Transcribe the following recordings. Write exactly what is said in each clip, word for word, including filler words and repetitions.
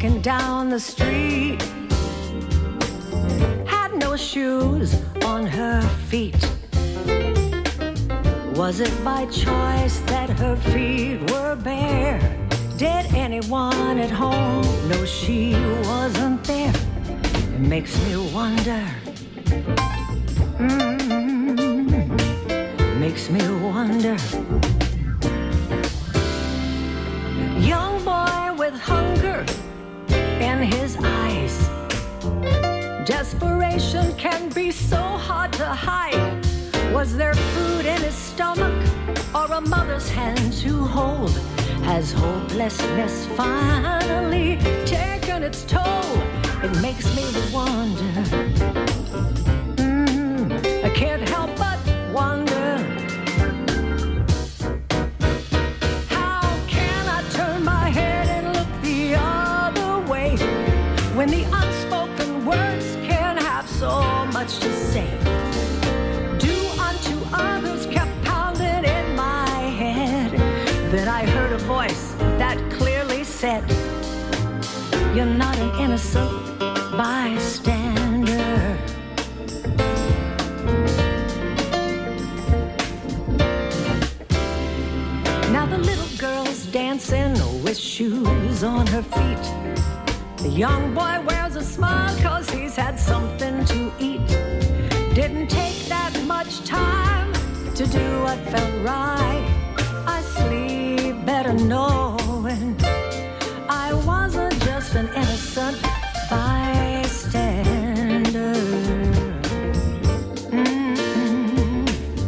walking down the street, had no shoes on her feet. Was it by choice that her feet were bare? Did anyone at home know she wasn't there? It makes me wonder. Mm-hmm. Makes me wonder. Young boy with hunger in his eyes. Desperation can be so hard to hide. Was there food in his stomach or a mother's hand to hold? Has hopelessness finally taken its toll? It makes me wonder. Mm, I can't help but wonder. How can I turn my head and look the other way when the unspoken words can have so much to say? Others kept pounding in my head. Then I heard a voice that clearly said, you're not an innocent bystander. Now the little girl's dancing with shoes on her feet. The young boy wears a smile 'cause he's had something to eat. Didn't take that much time to do what felt right. I sleep better knowing I wasn't just an innocent bystander. Mm-hmm.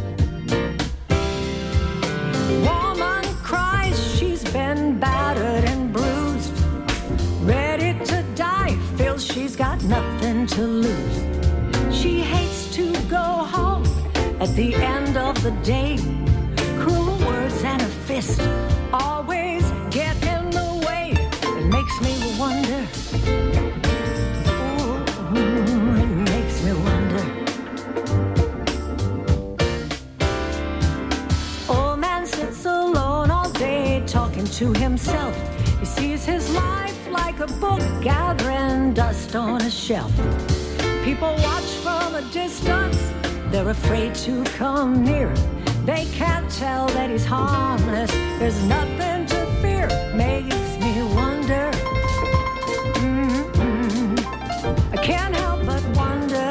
Woman cries she's been battered and bruised, ready to die, feels she's got nothing to lose. She hates to go home at the end of the day. Cruel words and a fist always get in the way. It makes me wonder. Ooh, it makes me wonder. Old man sits alone all day talking to himself. He sees his life like a book gathering dust on a shelf. People watch from a distance. They're afraid to come near. They can't tell that he's harmless. There's nothing to fear. Makes me wonder. Mm-hmm. I can't help but wonder.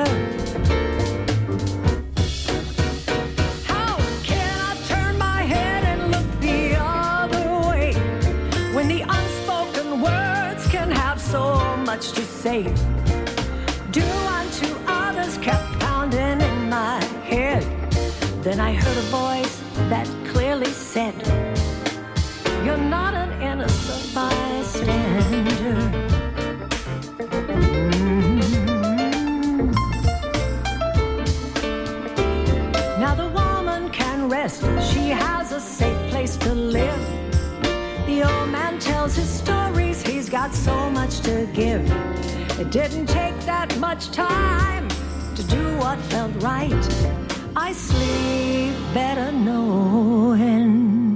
How can I turn my head and look the other way when the unspoken words can have so much to say? Do unto others kept pounding in my head. Then I heard a voice that clearly said, you're not an innocent bystander. Mm-hmm. Now the woman can rest. She has a safe place to live. The old man tells his stories. He's got so much to give. It didn't take that much time to do what felt right. I sleep better knowing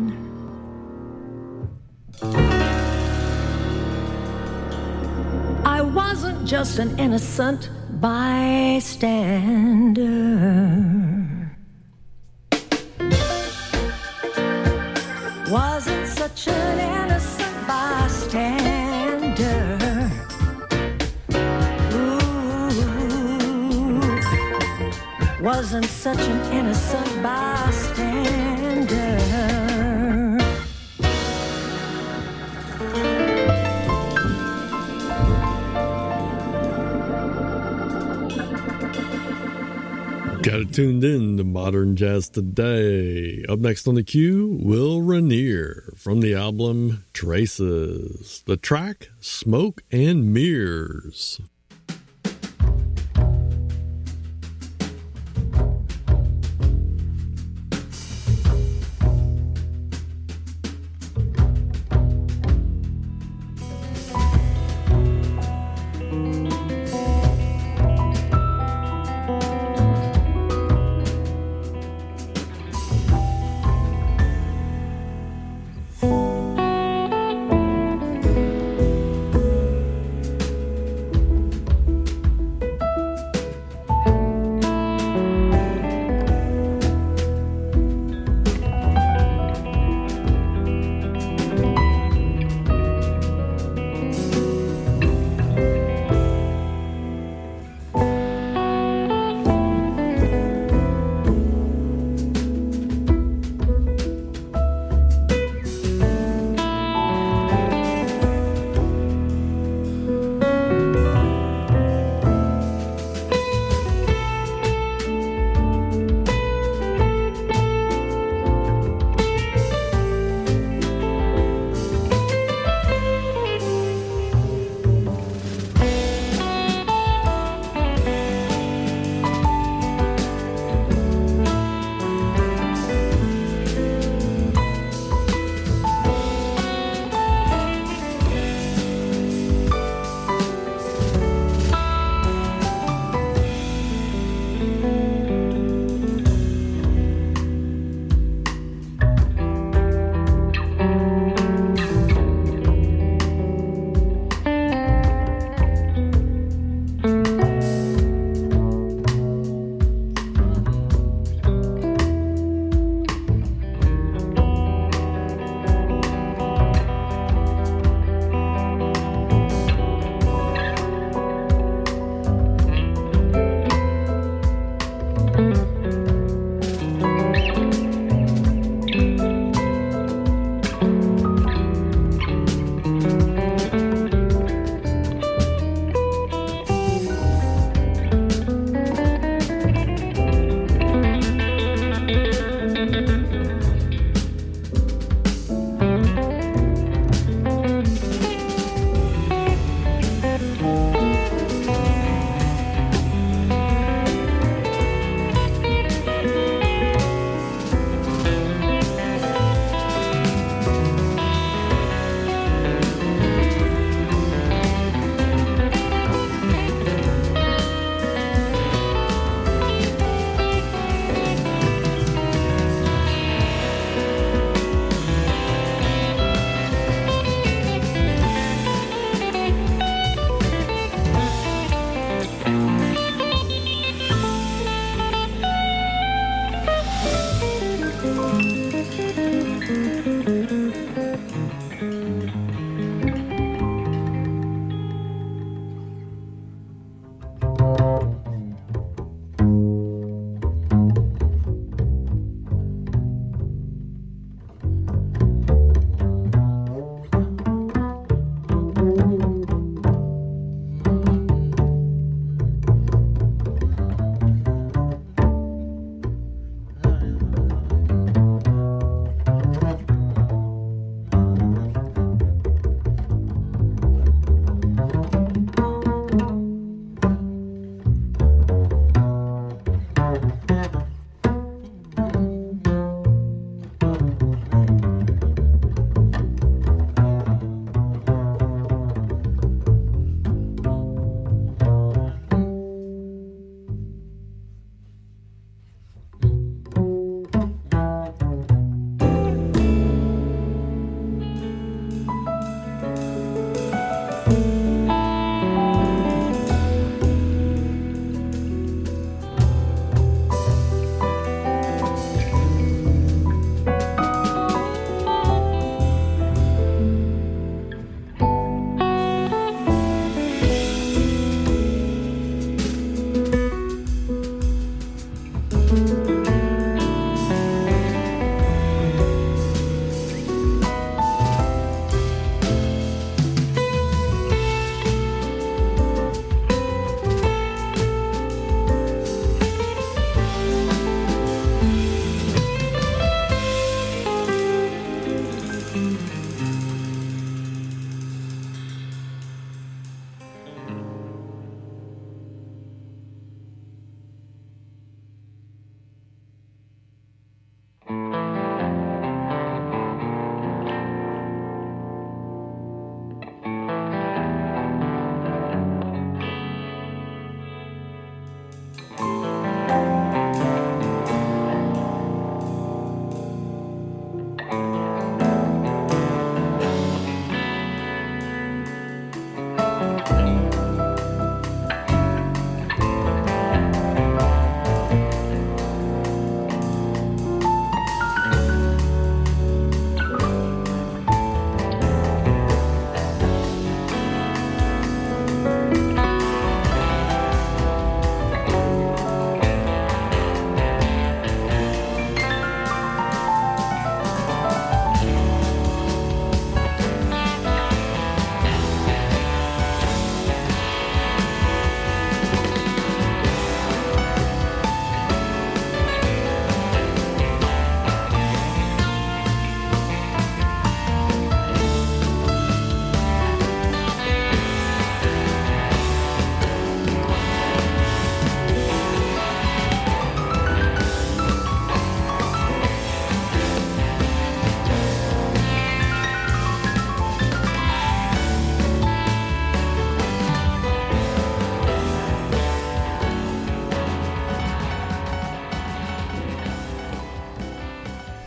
I wasn't just an innocent bystander. Wasn't such an innocent bystander. Wasn't such an innocent bystander. Got it tuned in to Modern Jazz Today. Up next on the queue, Will Rainier from the album Traces. The track, Smoke and Mirrors.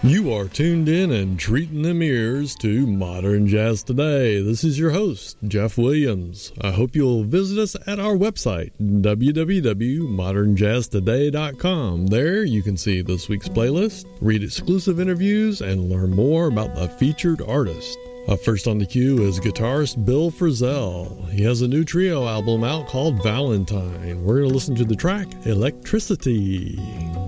You are tuned in and treating them ears to Modern Jazz Today. This is your host, Jeff Williams. I hope you'll visit us at our website, w w w dot modern jazz today dot com. There you can see this week's playlist, read exclusive interviews, and learn more about the featured artist. Up first on the queue is guitarist Bill Frisell. He has a new trio album out called Valentine. We're going to listen to the track Electricity.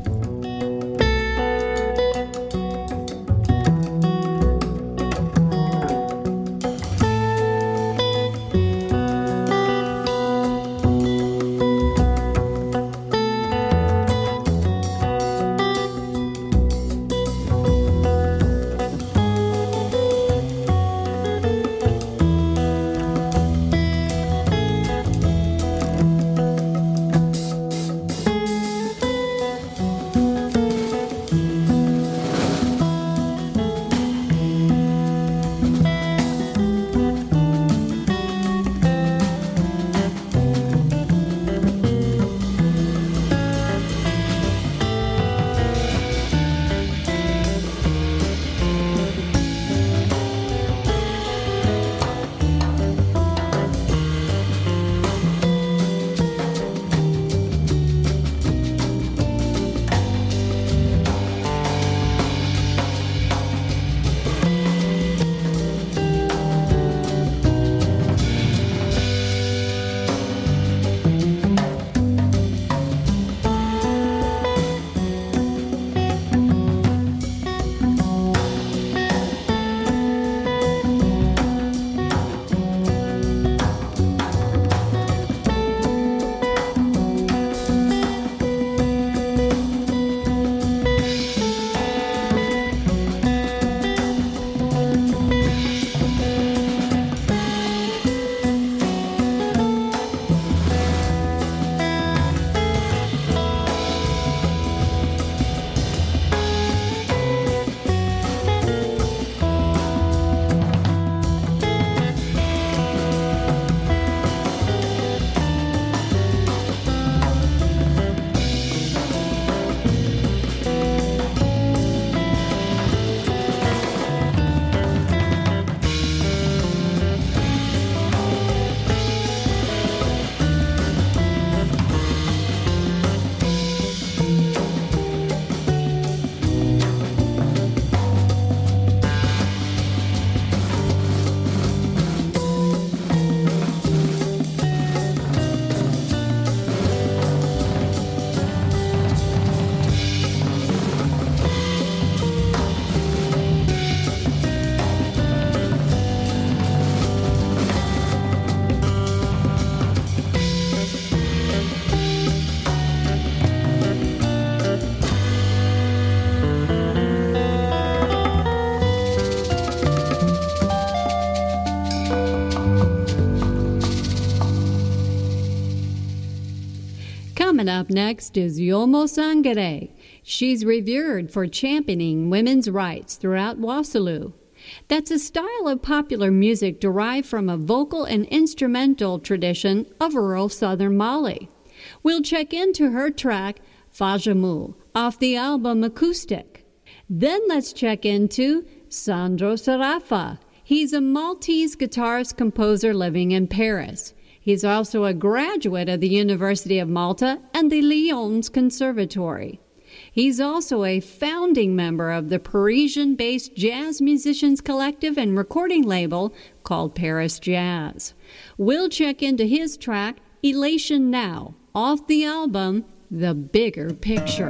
Coming up next is Yomo Sangare. She's revered for championing women's rights throughout Wassoulou. That's a style of popular music derived from a vocal and instrumental tradition of rural southern Mali. We'll check into her track, Fajamu, off the album Acoustic. Then let's check into Sandro Sarafa. He's a Maltese guitarist composer living in Paris. He's also a graduate of the University of Malta and the Lyons Conservatory. He's also a founding member of the Parisian-based jazz musicians collective and recording label called Paris Jazz. We'll check into his track, Elation Now, off the album, The Bigger Picture.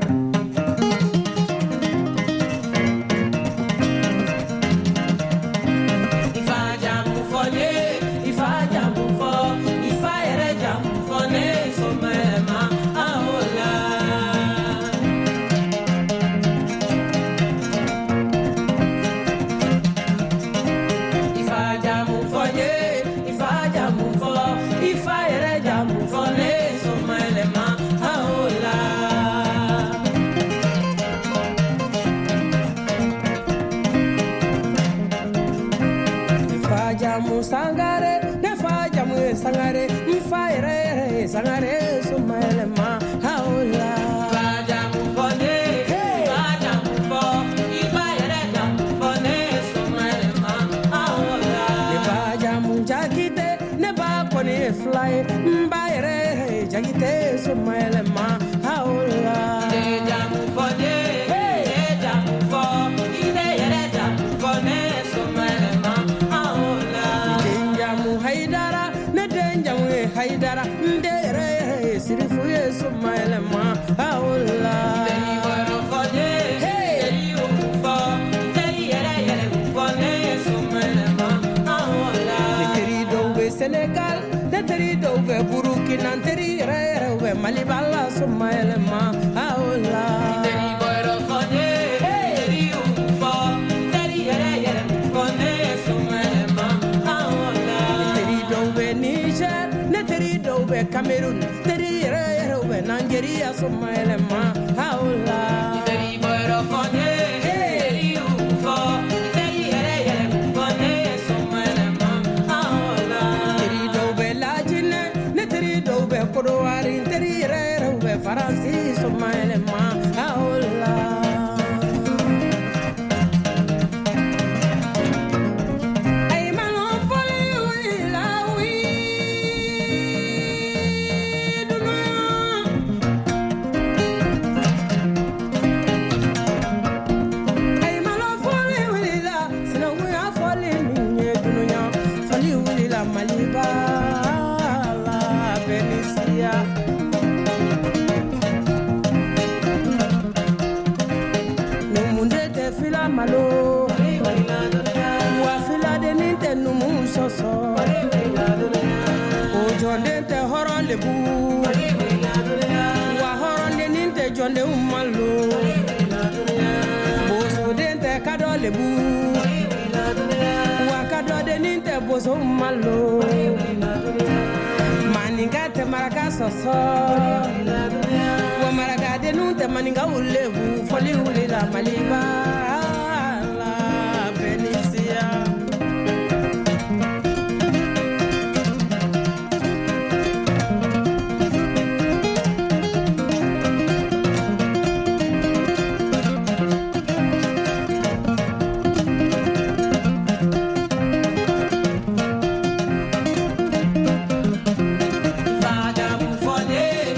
Sangare, ne fa jamu sangare, ifa ere sangare sumele ma haula. Fa jamu fone, fa jamu fo, ifa ere agite so maelema haola ide jamu fode ide jamu fo ide yere jamu fone so maelema haola ide jamu haidara ne den jamu haidara nde yere sirifu yeso maelema haola ide wero fode ide yu fo ide yere yere fone so maelema haola ide do be Senegal teri do be Burkina teri rere we Mali balla so maelema haola teri boyro fone teri ufo teri yere yere fone so maelema haola teri do be Niger ne teri do be Cameroon teri rere we Nigeria so maelema haola teri boyro fone teri ufo teri yere yere fone so maelema haola teri do be Lajine ne teri do be Kodowari teri rere we Faransi so maelema haola ay malon foli wila wi dunia ay malon foli wila sina wi afoli ni dunia foli wila maliba la Benicia numunde te fila malo wa fila de ninte numu soso o jonde te horon lebu wa horon de ninte jonde umalo boso de te kado lebu wa kado de ninte boso umalo maninga te maraka soso wa maraka de ninte maninga ulebu foli ulila maliba la Benicia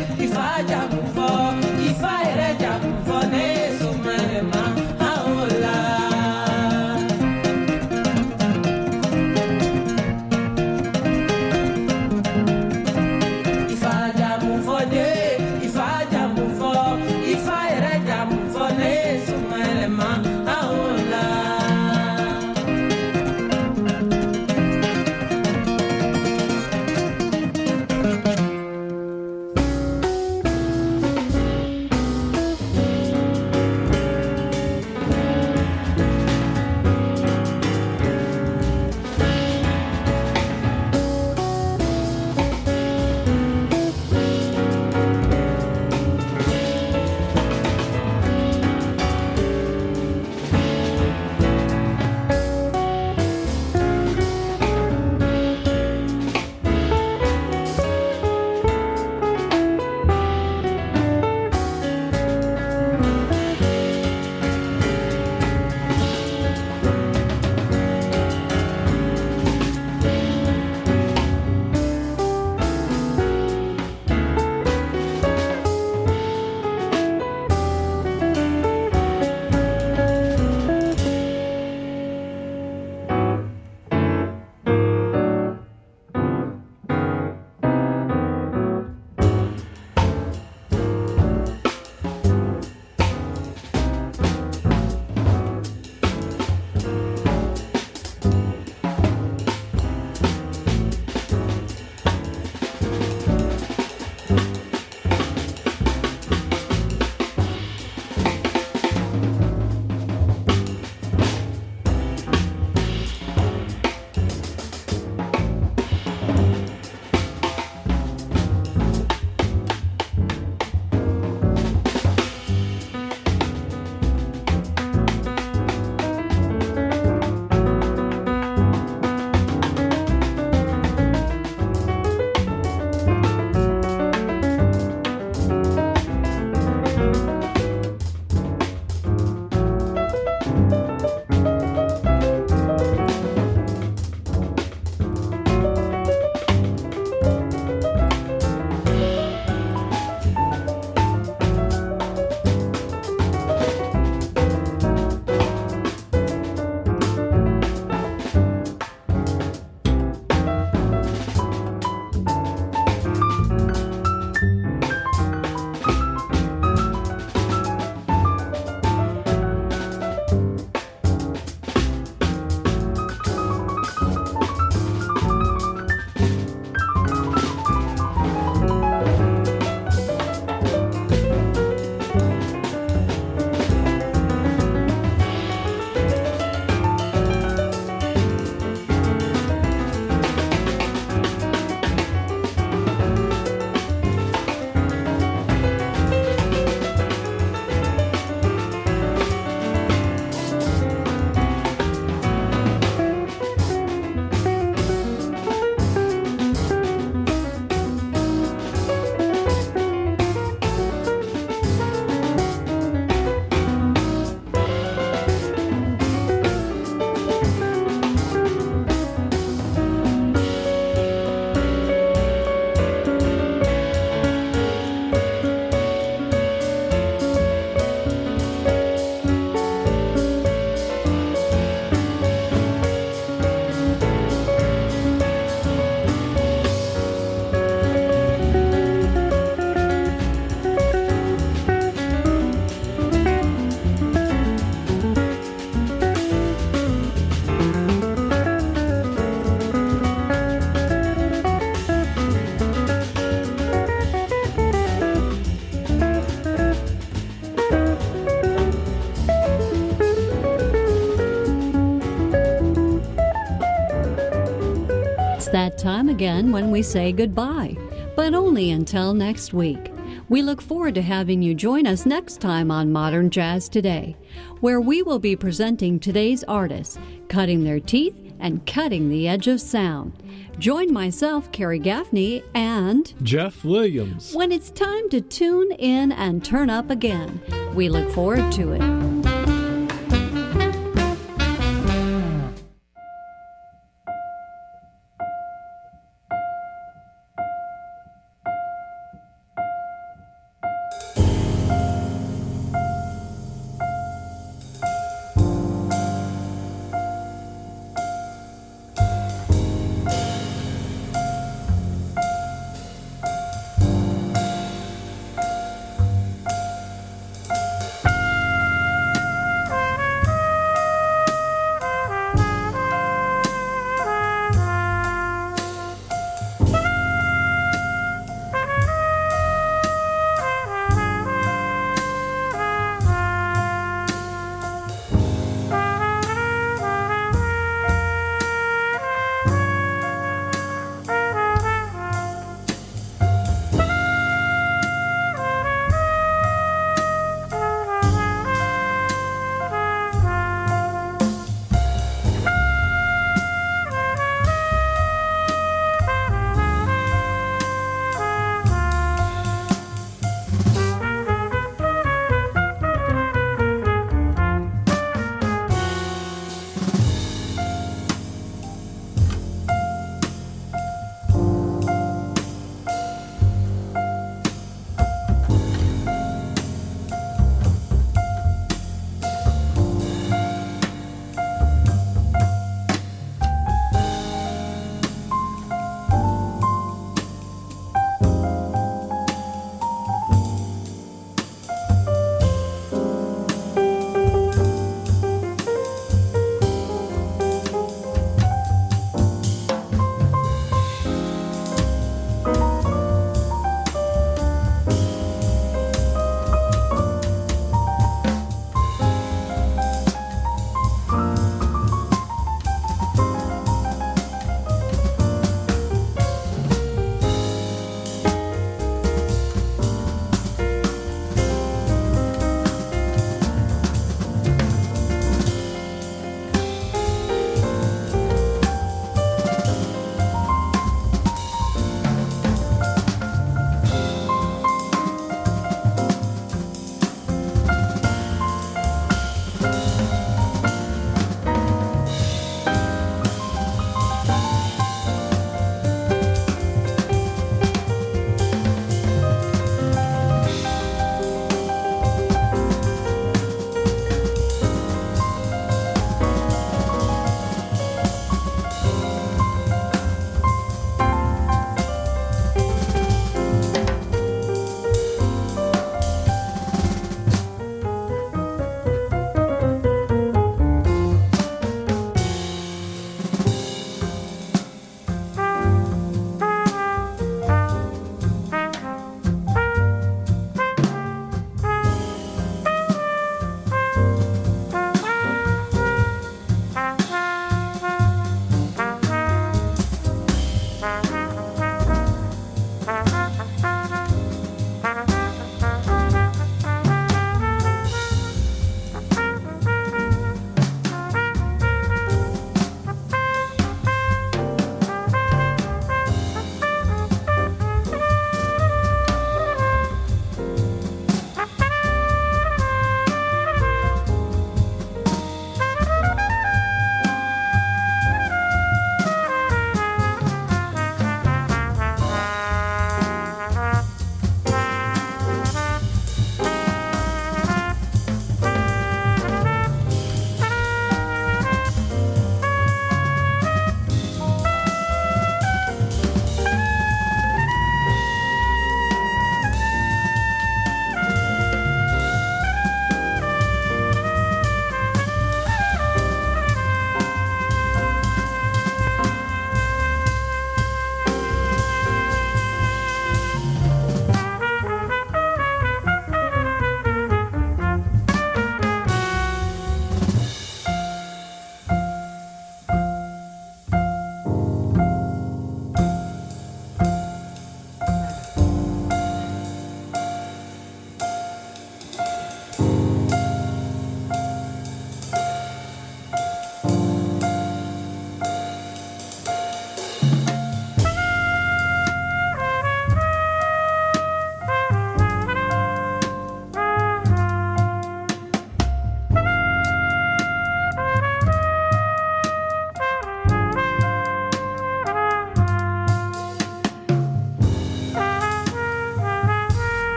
Ifa jamu fo, ifa ere jamu fo ne so maelema haola that time again when we say goodbye, but only until next week. We look forward to having you join us next time on Modern Jazz Today, where we will be presenting today's artists, cutting their teeth and cutting the edge of sound. Join myself, Carrie Gaffney, and Jeff Williams when it's time to tune in and turn up again. We look forward to it.